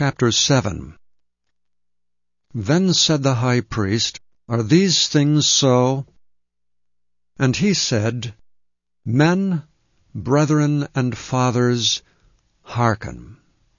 Chapter 7. Then said the high priest, Are these things so? And he said, Men, brethren, and fathers, hearken.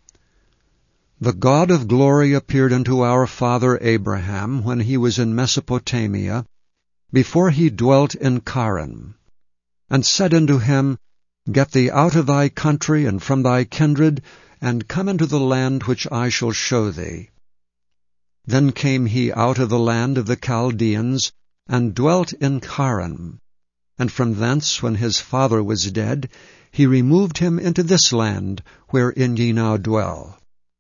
The God of glory appeared unto our father Abraham when he was in Mesopotamia, before he dwelt in Charan, and said unto him, Get thee out of thy country and from thy kindred, and come into the land which I shall show thee. Then came he out of the land of the Chaldeans, and dwelt in Charan. And from thence, when his father was dead, he removed him into this land, wherein ye now dwell.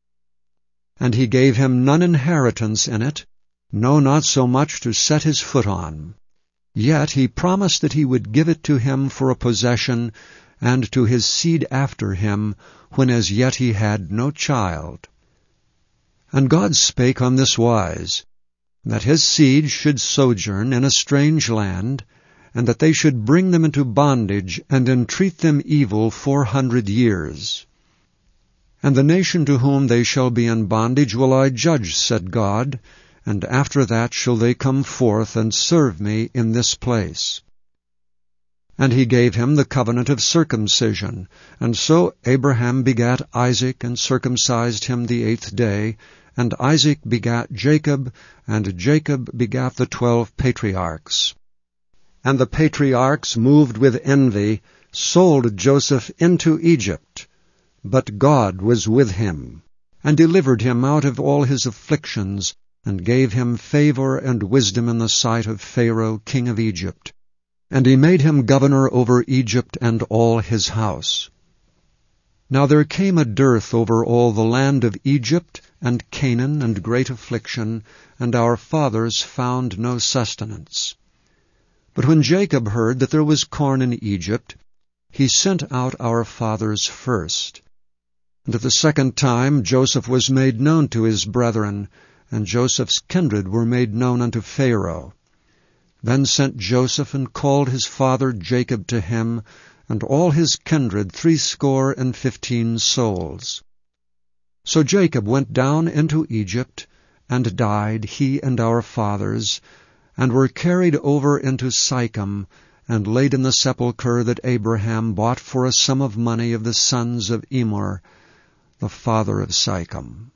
And he gave him none inheritance in it, no, not so much to set his foot on. Yet he promised that he would give it to him for a possession, and to his seed after him, when as yet he had no child. And God spake on this wise, that his seed should sojourn in a strange land, and that they should bring them into bondage, and entreat them evil 400 years. And the nation to whom they shall be in bondage will I judge, said God, and after that shall they come forth and serve me in this place. And he gave him the covenant of circumcision. And so Abraham begat Isaac, and circumcised him the 8th day. And Isaac begat Jacob, and Jacob begat the 12 patriarchs. And the patriarchs, moved with envy, sold Joseph into Egypt. But God was with him, and delivered him out of all his afflictions, and gave him favor and wisdom in the sight of Pharaoh king of Egypt. And he made him governor over Egypt and all his house. Now there came a dearth over all the land of Egypt and Canaan, and great affliction, and our fathers found no sustenance. But when Jacob heard that there was corn in Egypt, he sent out our fathers first. And at the second time Joseph was made known to his brethren, and Joseph's kindred were made known unto Pharaoh. Then sent Joseph, and called his father Jacob to him, and all his kindred 75 souls. So Jacob went down into Egypt, and died, he and our fathers, and were carried over into Sychem, and laid in the sepulchre that Abraham bought for a sum of money of the sons of Emor, the father of Sychem.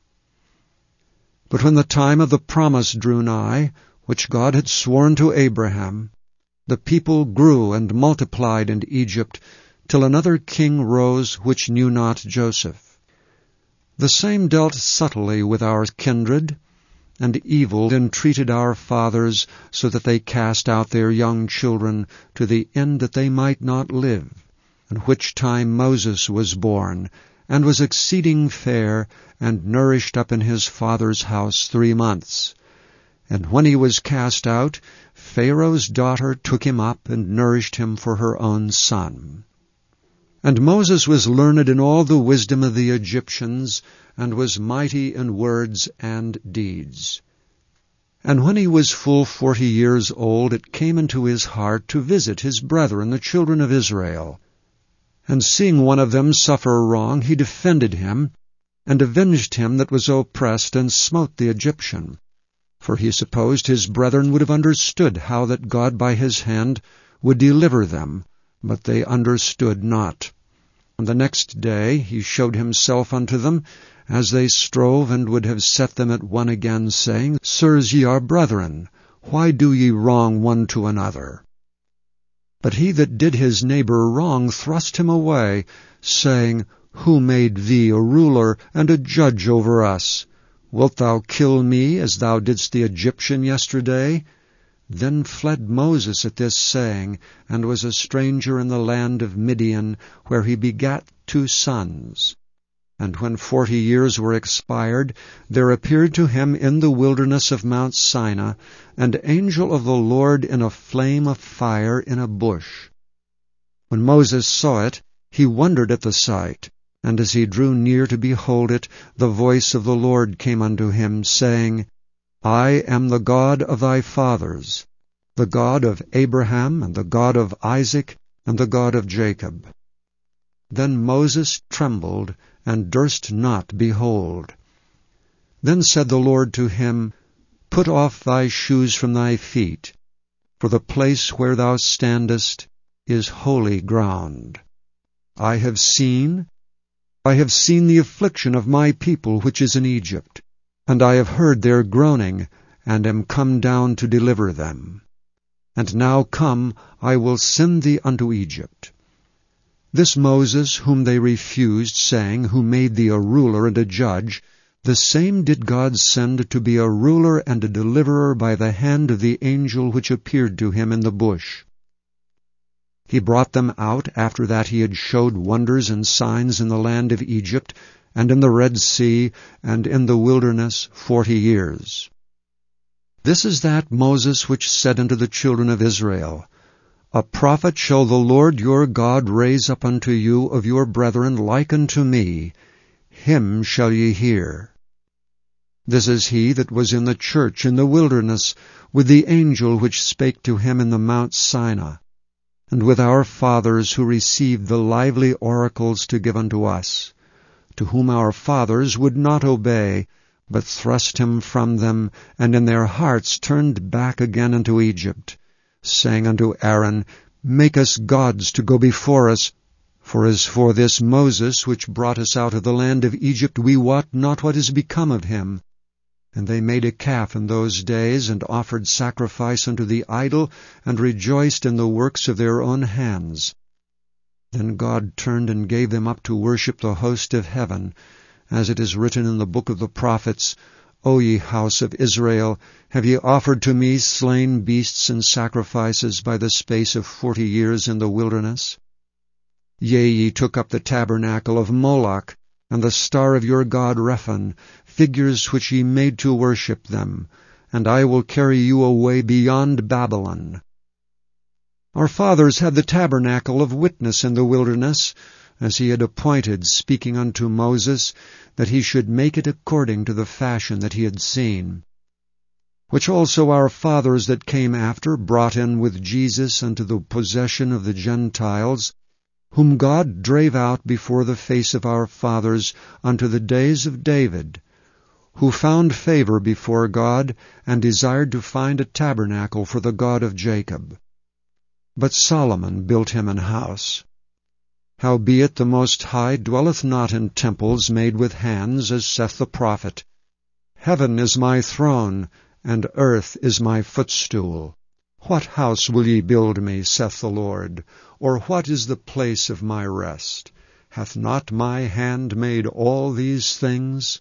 But when the time of the promise drew nigh, which God had sworn to Abraham, the people grew and multiplied in Egypt, till another king rose which knew not Joseph. The same dealt subtly with our kindred, and evil entreated our fathers, so that they cast out their young children, to the end that they might not live. In which time Moses was born, and was exceeding fair, and nourished up in his father's house 3 months. And when he was cast out, Pharaoh's daughter took him up, and nourished him for her own son. And Moses was learned in all the wisdom of the Egyptians, and was mighty in words and deeds. And when he was full 40 years old, it came into his heart to visit his brethren, the children of Israel. And seeing one of them suffer wrong, he defended him, and avenged him that was oppressed, and smote the Egyptian. For he supposed his brethren would have understood how that God by his hand would deliver them, but they understood not. And the next day he showed himself unto them, as they strove, and would have set them at one again, saying, Sirs, ye are brethren, why do ye wrong one to another? But he that did his neighbor wrong thrust him away, saying, Who made thee a ruler and a judge over us? Wilt thou kill me, as thou didst the Egyptian yesterday? Then fled Moses at this saying, and was a stranger in the land of Midian, where he begat 2 sons. And when 40 years were expired, there appeared to him in the wilderness of Mount Sinai an angel of the Lord in a flame of fire in a bush. When Moses saw it, he wondered at the sight. And as he drew near to behold it, the voice of the Lord came unto him, saying, I am the God of thy fathers, the God of Abraham, and the God of Isaac, and the God of Jacob. Then Moses trembled, and durst not behold. Then said the Lord to him, Put off thy shoes from thy feet, for the place where thou standest is holy ground. I have seen the affliction of my people which is in Egypt, and I have heard their groaning, and am come down to deliver them. And now come, I will send thee unto Egypt. This Moses, whom they refused, saying, Who made thee a ruler and a judge, the same did God send to be a ruler and a deliverer by the hand of the angel which appeared to him in the bush. He brought them out after that he had showed wonders and signs in the land of Egypt, and in the Red Sea, and in the wilderness 40 years. This is that Moses which said unto the children of Israel, A prophet shall the Lord your God raise up unto you of your brethren like unto me, him shall ye hear. This is he that was in the church in the wilderness, with the angel which spake to him in the Mount Sinai, and with our fathers who received the lively oracles to give unto us, to whom our fathers would not obey, but thrust him from them, and in their hearts turned back again into Egypt, saying unto Aaron, Make us gods to go before us, for as for this Moses, which brought us out of the land of Egypt, we wot not what is become of him. And they made a calf in those days, and offered sacrifice unto the idol, and rejoiced in the works of their own hands. Then God turned and gave them up to worship the host of heaven, as it is written in the book of the prophets, O ye house of Israel, have ye offered to me slain beasts and sacrifices by the space of 40 years in the wilderness? Yea, ye took up the tabernacle of Moloch, and the star of your god Rephan, figures which ye made to worship them, and I will carry you away beyond Babylon. Our fathers had the tabernacle of witness in the wilderness, as he had appointed, speaking unto Moses, that he should make it according to the fashion that he had seen. Which also our fathers that came after brought in with Jesus unto the possession of the Gentiles, whom God drave out before the face of our fathers unto the days of David, who found favor before God, and desired to find a tabernacle for the God of Jacob. But Solomon built him an house. Howbeit the Most High dwelleth not in temples made with hands, as saith the prophet, Heaven is my throne, and earth is my footstool. What house will ye build me, saith the Lord? Or what is the place of my rest? Hath not my hand made all these things?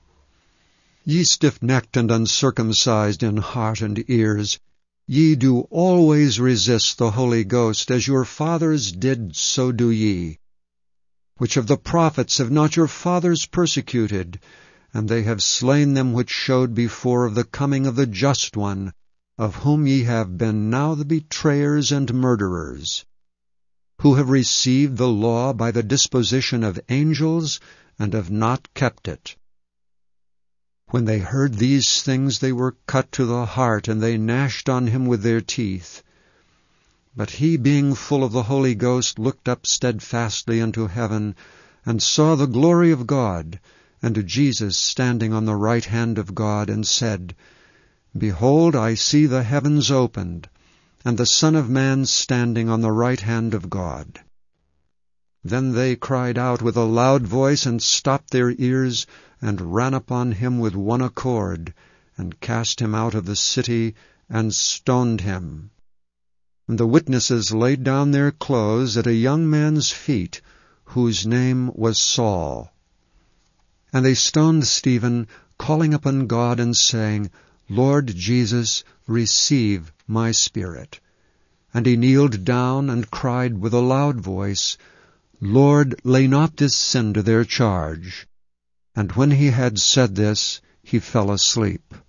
Ye stiff-necked and uncircumcised in heart and ears, ye do always resist the Holy Ghost, as your fathers did, so do ye. Which of the prophets have not your fathers persecuted? And they have slain them which showed before of the coming of the Just One, of whom ye have been now the betrayers and murderers, who have received the law by the disposition of angels, and have not kept it. When they heard these things, they were cut to the heart, and they gnashed on him with their teeth. But he, being full of the Holy Ghost, looked up steadfastly unto heaven, and saw the glory of God, and Jesus standing on the right hand of God, and said, Behold, I see the heavens opened, and the Son of Man standing on the right hand of God. Then they cried out with a loud voice, and stopped their ears, and ran upon him with one accord, and cast him out of the city, and stoned him. And the witnesses laid down their clothes at a young man's feet, whose name was Saul. And they stoned Stephen, calling upon God, and saying, Lord Jesus, receive my spirit. And he kneeled down, and cried with a loud voice, Lord, lay not this sin to their charge. And when he had said this, he fell asleep.